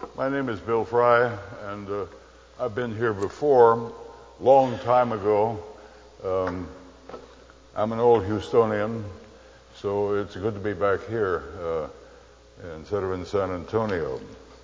My name is Bill Fry, and I've been here before, long time ago. I'm an old Houstonian, so it's good to be back here instead of in San Antonio.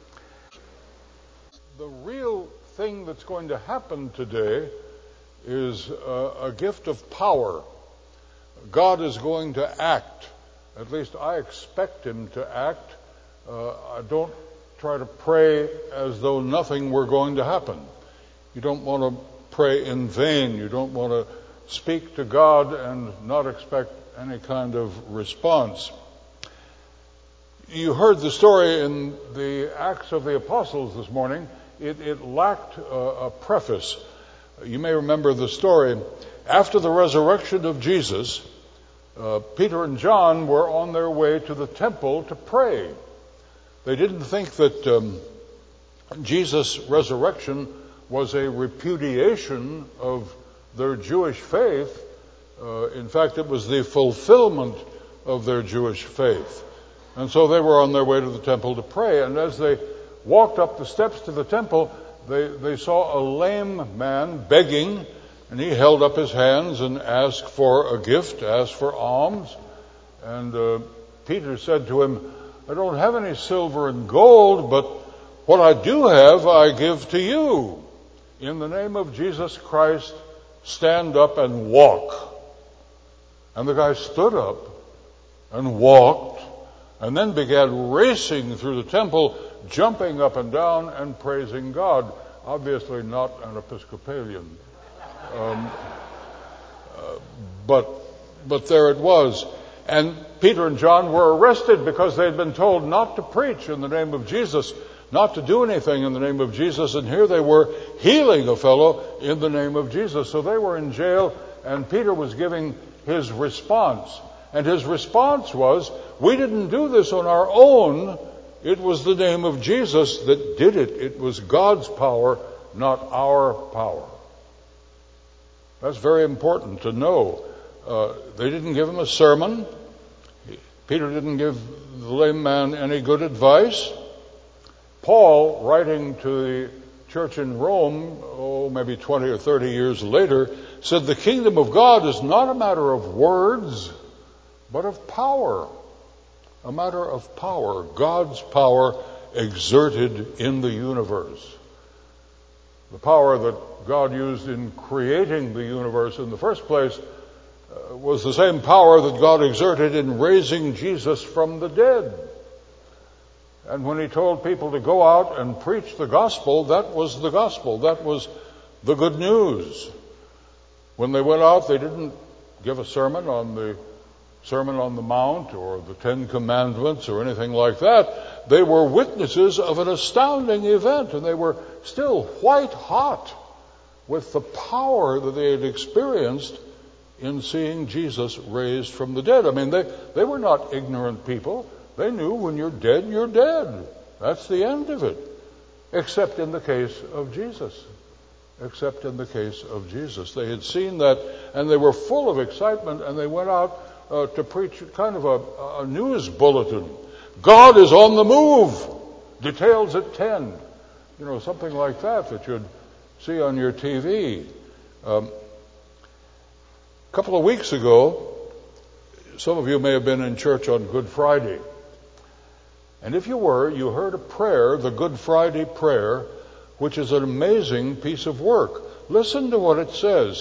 The real thing that's going to happen today is a gift of power. God is going to act. At least I expect him to act. I don't try to pray as though nothing were going to happen. You don't want to pray in vain. You don't want to speak to God and not expect any kind of response. You heard the story in the Acts of the Apostles this morning. It lacked a preface. You may remember the story. After the resurrection of Jesus, Peter and John were on their way to the temple to pray. They didn't think that Jesus' resurrection was a repudiation of their Jewish faith. In fact, it was the fulfillment of their Jewish faith. And so they were on their way to the temple to pray. And as they walked up the steps to the temple, they saw a lame man begging, and he held up his hands and asked for a gift, asked for alms. And Peter said to him, "I don't have any silver and gold, but what I do have I give to you. In the name of Jesus Christ, stand up and walk." And the guy stood up and walked, and then began racing through the temple, jumping up and down and praising God. Obviously not an Episcopalian. But there it was. And Peter and John were arrested because they had been told not to preach in the name of Jesus, not to do anything in the name of Jesus, and here they were healing a fellow in the name of Jesus. So they were in jail, and Peter was giving his response. And his response was, "We didn't do this on our own. It was the name of Jesus that did it. It was God's power, not our power." That's very important to know. They didn't give him a sermon. Peter didn't give the lame man any good advice. Paul, writing to the church in Rome, maybe 20 or 30 years later, said the kingdom of God is not a matter of words, but of power. A matter of power. God's power exerted in the universe. The power that God used in creating the universe in the first place was the same power that God exerted in raising Jesus from the dead. And when he told people to go out and preach the gospel, that was the gospel. That was the good news. When they went out, they didn't give a sermon on the Sermon on the Mount or the Ten Commandments or anything like that. They were witnesses of an astounding event, and they were still white hot with the power that they had experienced in seeing Jesus raised from the dead. I mean, they were not ignorant people. They knew when you're dead, you're dead. That's the end of it. Except in the case of Jesus. Except in the case of Jesus. They had seen that, and they were full of excitement, and they went out to preach kind of a news bulletin. God is on the move. Details at 10. Something like that you'd see on your TV. A couple of weeks ago, some of you may have been in church on Good Friday. And if you were, you heard a prayer, the Good Friday prayer, which is an amazing piece of work. Listen to what it says.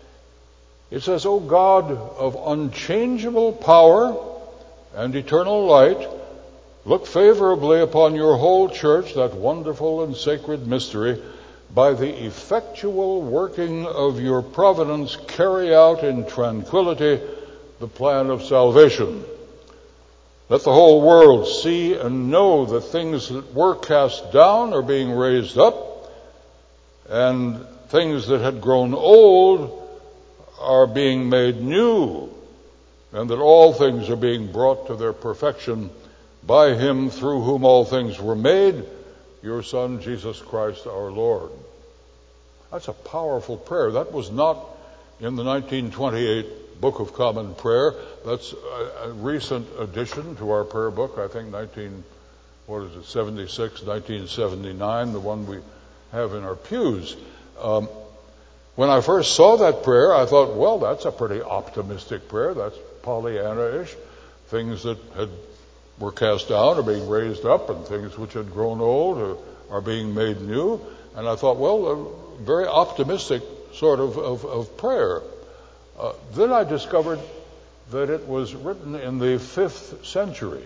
It says, "O God of unchangeable power and eternal light, look favorably upon your whole church, that wonderful and sacred mystery. By the effectual working of your providence, carry out in tranquility the plan of salvation. Let the whole world see and know that things that were cast down are being raised up, and things that had grown old are being made new, and that all things are being brought to their perfection by him through whom all things were made, your Son, Jesus Christ our Lord." That's a powerful prayer. That was not in the 1928 Book of Common Prayer. That's a recent addition to our prayer book, I think 1979, the one we have in our pews. When I first saw that prayer, I thought, well, that's a pretty optimistic prayer. That's Pollyanna-ish. Things that were cast down are being raised up, and things which had grown old are being made new. And I thought, well, a very optimistic sort of prayer. Then I discovered that it was written in the 5th century,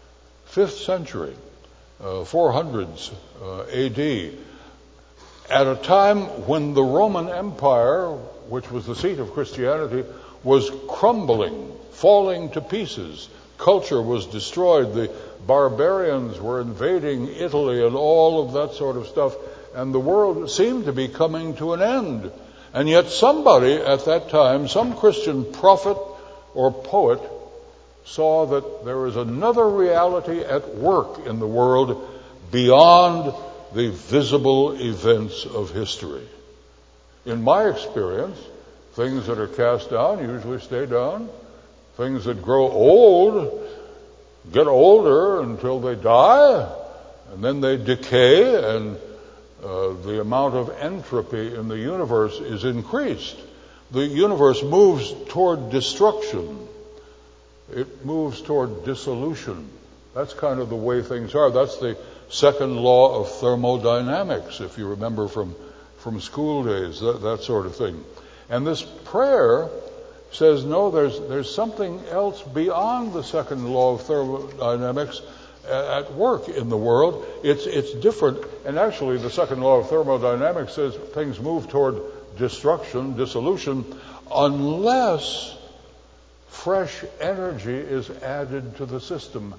400s AD, at a time when the Roman Empire, which was the seat of Christianity, was crumbling, falling to pieces. Culture was destroyed. The barbarians were invading Italy and all of that sort of stuff. And the world seemed to be coming to an end. And yet somebody at that time, some Christian prophet or poet, saw that there is another reality at work in the world beyond the visible events of history. In my experience, things that are cast down usually stay down. Things that grow old get older until they die, and then they decay, and the amount of entropy in the universe is increased. The universe moves toward destruction. It moves toward dissolution. That's kind of the way things are. That's the second law of thermodynamics, if you remember from school days, that sort of thing. And this prayer says, no, there's something else beyond the second law of thermodynamics at work in the world. It's different. And actually, the second law of thermodynamics says things move toward destruction, dissolution, unless fresh energy is added to the system.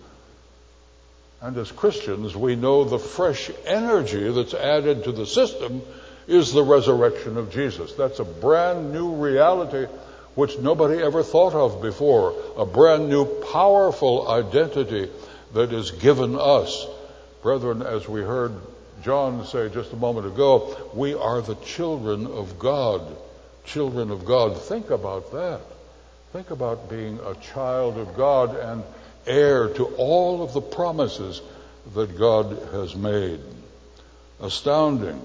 And as Christians, we know the fresh energy that's added to the system is the resurrection of Jesus. That's a brand new reality which nobody ever thought of before. A brand new powerful identity that is given us. Brethren, as we heard John say just a moment ago, we are the children of God. Children of God. Think about that. Think about being a child of God and heir to all of the promises that God has made. Astounding.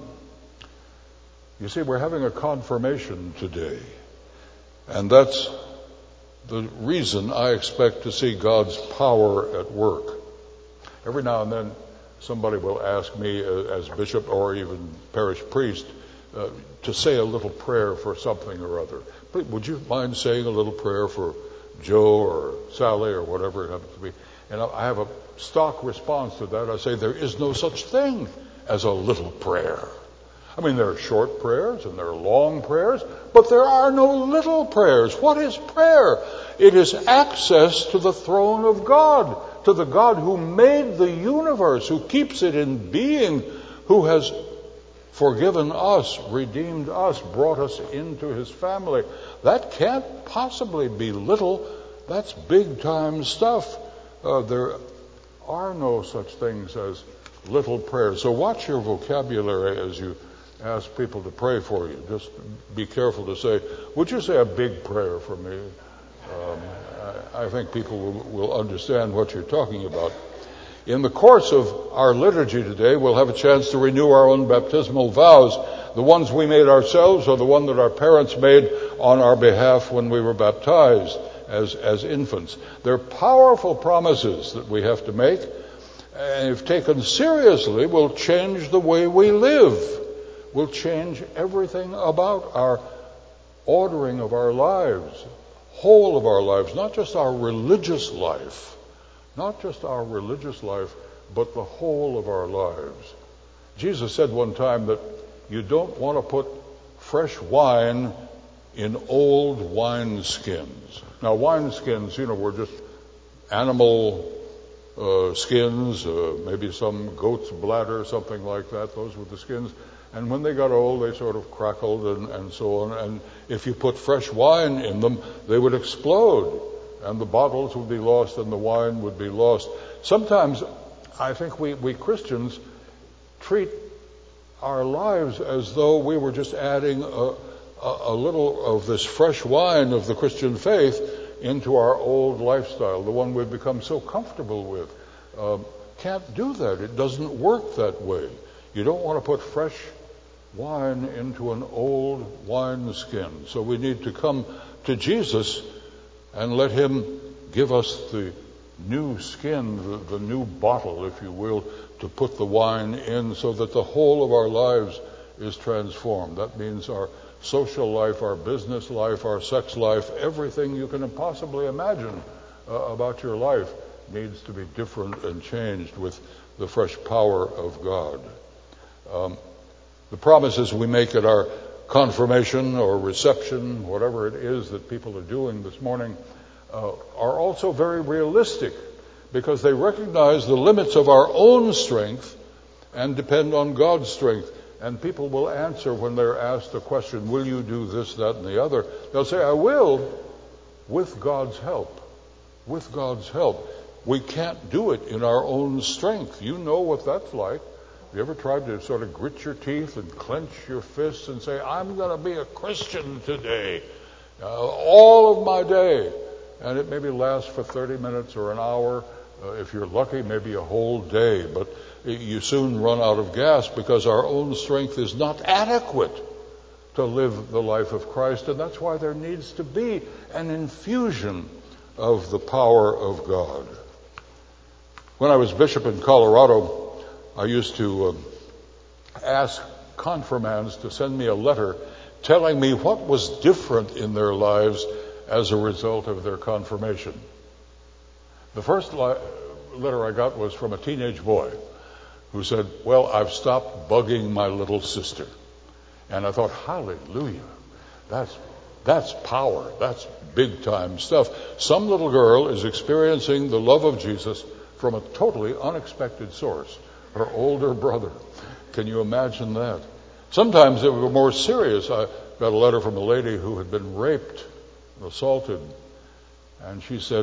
You see, we're having a confirmation today. And that's the reason I expect to see God's power at work. Every now and then, somebody will ask me as bishop or even parish priest to say a little prayer for something or other. But would you mind saying a little prayer for Joe or Sally or whatever it happens to be? And I have a stock response to that. I say there is no such thing as a little prayer. I mean, there are short prayers and there are long prayers, but there are no little prayers. What is prayer? It is access to the throne of God, to the God who made the universe, who keeps it in being, who has forgiven us, redeemed us, brought us into his family. That can't possibly be little. That's big time stuff. There are no such things as little prayers. So watch your vocabulary as you ask people to pray for you. Just be careful to say, would you say a big prayer for me? I think people will understand what you're talking about. In the course of our liturgy today, we'll have a chance to renew our own baptismal vows, the ones we made ourselves or the one that our parents made on our behalf when we were baptized as infants. They're powerful promises that we have to make, and if taken seriously, will change the way we live. Will change everything about our ordering of our lives, whole of our lives, not just our religious life, but the whole of our lives. Jesus said one time that you don't want to put fresh wine in old wineskins. Now, wineskins, were just animal skins, maybe some goat's bladder, something like that. Those were the skins. And when they got old, they sort of crackled and so on. And if you put fresh wine in them, they would explode. And the bottles would be lost and the wine would be lost. Sometimes I think we Christians treat our lives as though we were just adding a little of this fresh wine of the Christian faith into our old lifestyle, the one we've become so comfortable with. can't do that. It doesn't work that way. You don't want to put fresh wine into an old wine skin. So we need to come to Jesus and let him give us the new skin, the new bottle, if you will, to put the wine in so that the whole of our lives is transformed. That means our social life, our business life, our sex life, everything you can possibly imagine about your life needs to be different and changed with the fresh power of God. The promises we make at our confirmation or reception, whatever it is that people are doing this morning, are also very realistic because they recognize the limits of our own strength and depend on God's strength. And people will answer when they're asked a question, will you do this, that, and the other? They'll say, I will, with God's help. With God's help. We can't do it in our own strength. You know what that's like. Have you ever tried to sort of grit your teeth and clench your fists and say, I'm going to be a Christian today, all of my day? And it maybe lasts for 30 minutes or an hour. If you're lucky, maybe a whole day. But you soon run out of gas because our own strength is not adequate to live the life of Christ. And that's why there needs to be an infusion of the power of God. When I was bishop in Colorado, I used to ask confirmands to send me a letter telling me what was different in their lives as a result of their confirmation. The first letter I got was from a teenage boy who said, well, I've stopped bugging my little sister. And I thought, hallelujah, that's power. That's big time stuff. Some little girl is experiencing the love of Jesus from a totally unexpected source, her older brother. Can you imagine that? Sometimes it was more serious. I got a letter from a lady who had been raped, assaulted, and she said,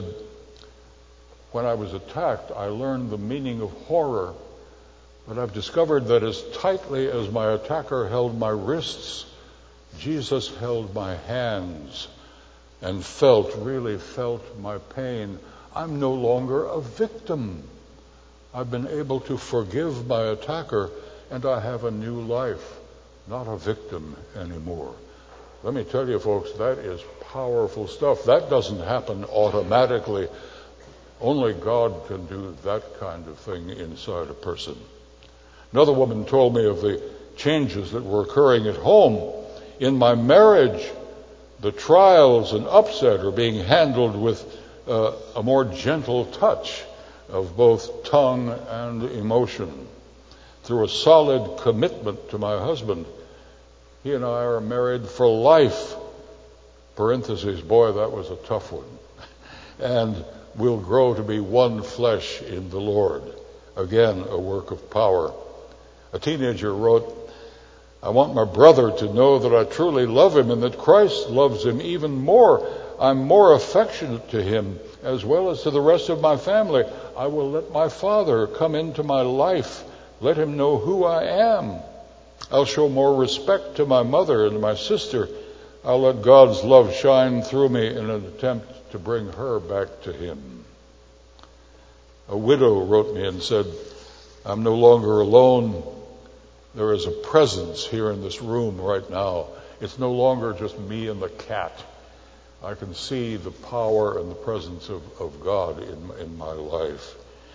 when I was attacked, I learned the meaning of horror, but I've discovered that as tightly as my attacker held my wrists, Jesus held my hands and really felt my pain. I'm no longer a victim. I've been able to forgive my attacker, and I have a new life, not a victim anymore. Let me tell you, folks, that is powerful stuff. That doesn't happen automatically. Only God can do that kind of thing inside a person. Another woman told me of the changes that were occurring at home. In my marriage, the trials and upset are being handled with a more gentle touch of both tongue and emotion. Through a solid commitment to my husband, he and I are married for life. Parentheses, boy, that was a tough one. And we'll grow to be one flesh in the Lord. Again, a work of power. A teenager wrote, I want my brother to know that I truly love him and that Christ loves him even more. I'm more affectionate to him as well as to the rest of my family. I will let my father come into my life. Let him know who I am. I'll show more respect to my mother and my sister. I'll let God's love shine through me in an attempt to bring her back to him. A widow wrote me and said, I'm no longer alone. There is a presence here in this room right now. It's no longer just me and the cat. I can see the power and the presence of God in my life.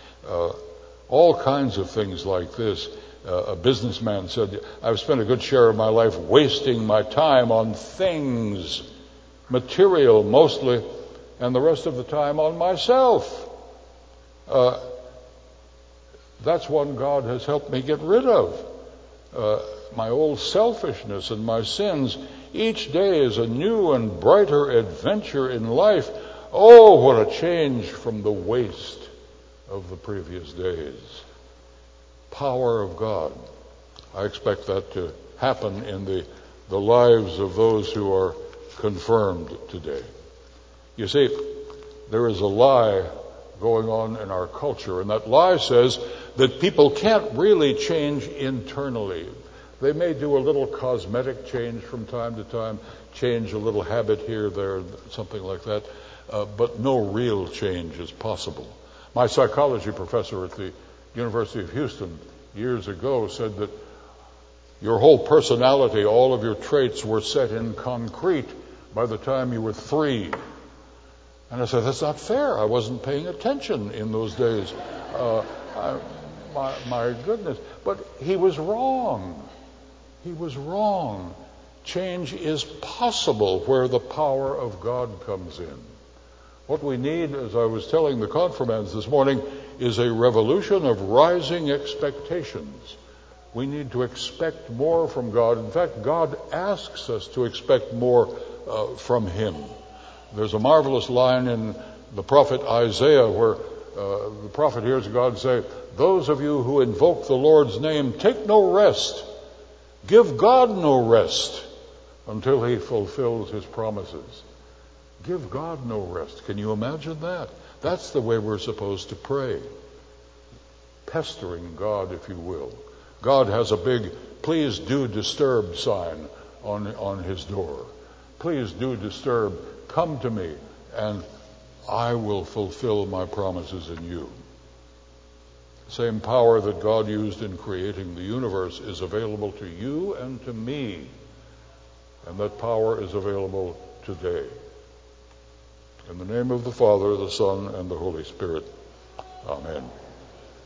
All kinds of things like this. A businessman said, I've spent a good share of my life wasting my time on things, material mostly, and the rest of the time on myself. That's one God has helped me get rid of. My old selfishness and my sins. Each day is a new and brighter adventure in life. Oh, what a change from the waste of the previous days. Power of God. I expect that to happen in the lives of those who are confirmed today. You see, there is a lie going on in our culture, and that lie says that people can't really change internally. They may do a little cosmetic change from time to time, change a little habit here, there, something like that, but no real change is possible. My psychology professor at the University of Houston years ago said that your whole personality, all of your traits were set in concrete by the time you were 3. And I said, that's not fair. I wasn't paying attention in those days. My goodness. But he was wrong. He was wrong. Change is possible where the power of God comes in. What we need, as I was telling the confirmands this morning, is a revolution of rising expectations. We need to expect more from God. In fact, God asks us to expect more from Him. There's a marvelous line in the prophet Isaiah where the prophet hears God say, those of you who invoke the Lord's name, take no rest. Give God no rest until He fulfills His promises. Give God no rest. Can you imagine that? That's the way we're supposed to pray. Pestering God, if you will. God has a big, please do disturb sign on His door. Please do disturb. Come to me, and I will fulfill my promises in you. Same power that God used in creating the universe is available to you and to me. And that power is available today. In the name of the Father, the Son, and the Holy Spirit. Amen.